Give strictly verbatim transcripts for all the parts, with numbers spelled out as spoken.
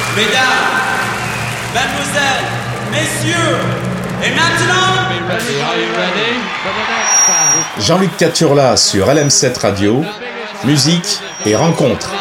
Mesdames, Mademoiselles, Messieurs, et maintenant... Jean-Luc Caturla sur L M sept Radio, musique et rencontres.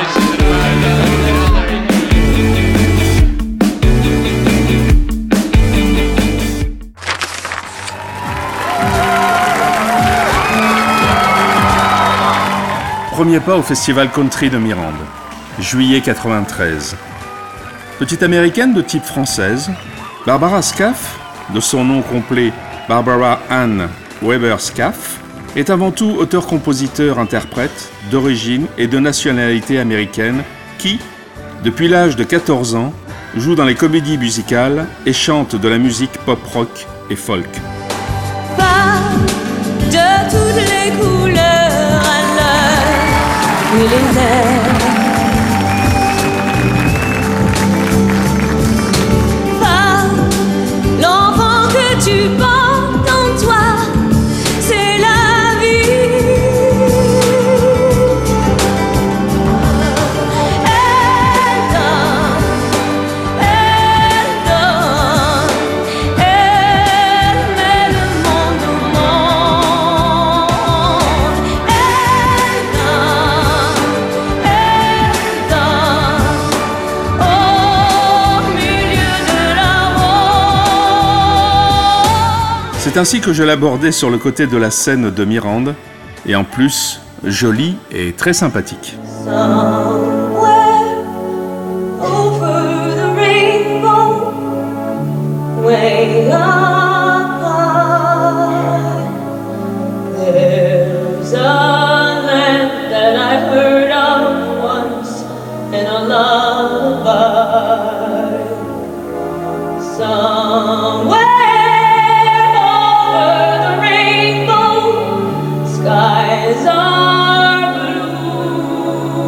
Premier pas au Festival Country de Mirande, juillet quatre-vingt-treize. Petite américaine de type française, Barbara Scaff, de son nom complet Barbara Ann Weber Scaff, est avant tout auteur-compositeur-interprète d'origine et de nationalité américaine qui, depuis l'âge de quatorze ans, joue dans les comédies musicales et chante de la musique pop-rock et folk. Pas de toutes les couleurs à l'heure et les airs. Pas l'enfant que tu portes en toi, c'est la vie. Elle donne, elle donne, elle met le monde au monde. Elle donne, elle donne, au milieu de la route. C'est ainsi que je l'abordais sur le côté de la scène de Mirande, et en plus, jolie et très sympathique. Somewhere over the rainbow, way up high, there's a land that I heard of once in a lullaby. Somewhere over the rainbow, skies are blue,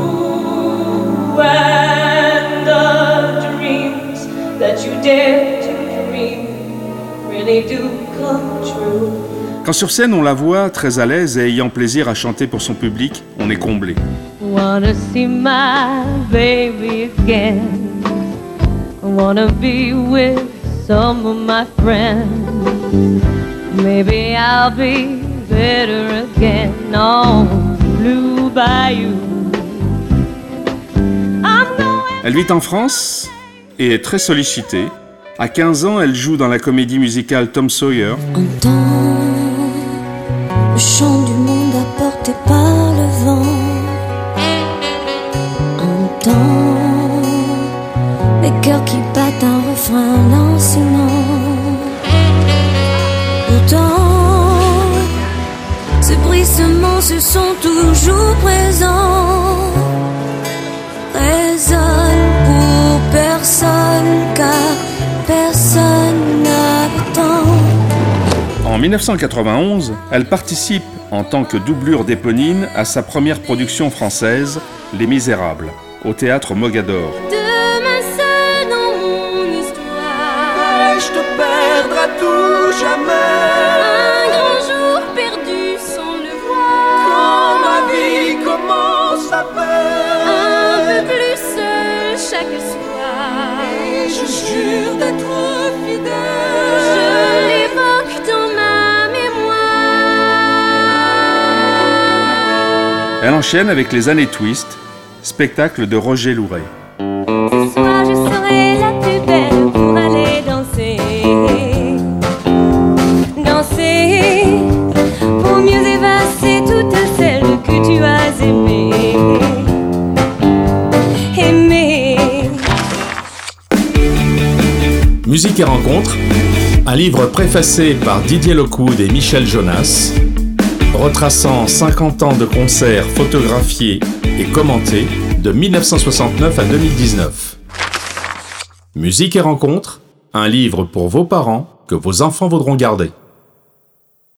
and the dreams that you dare to dream really do come true. Quand sur scène on la voit très à l'aise et ayant plaisir à chanter pour son public, on est comblé. Wanna see my baby again. Wanna be with some of my friends. Maybe I'll be better again on Blue Bayou. I'm going. Elle vit en France et est très sollicitée. À quinze ans, elle joue dans la comédie musicale Tom Sawyer. Entends le chant du monde apporté par le vent. Entends les cœurs qui battent un refrain lancinant. Pourtant, ces bruissements se sont toujours présents. Résonne pour personne car personne n'attend. En dix-neuf cent quatre-vingt-onze, elle participe en tant que doublure d'Éponine à sa première production française, Les Misérables, au théâtre Mogador. Demain seul dans mon histoire. Je te perdrai à tout jamais. Un grand jour perdu sans le voir. Quand ma vie commence à Un peine, peu plus seul chaque soir. et je jure d'être fidèle. Je l'évoque dans ma mémoire. Elle enchaîne avec Les Années Twist, spectacle de Roger Louret. Ce soir je serai la plus belle pour aller danser. Danser pour mieux évincer toutes celles que tu as aimées. Aimées. Musique et rencontres, un livre préfacé par Didier Lockwood et Michel Jonas, retraçant cinquante ans de concerts photographiés et commentés de dix-neuf cent soixante-neuf à deux mille dix-neuf. Musique et rencontres, un livre pour vos parents que vos enfants voudront garder.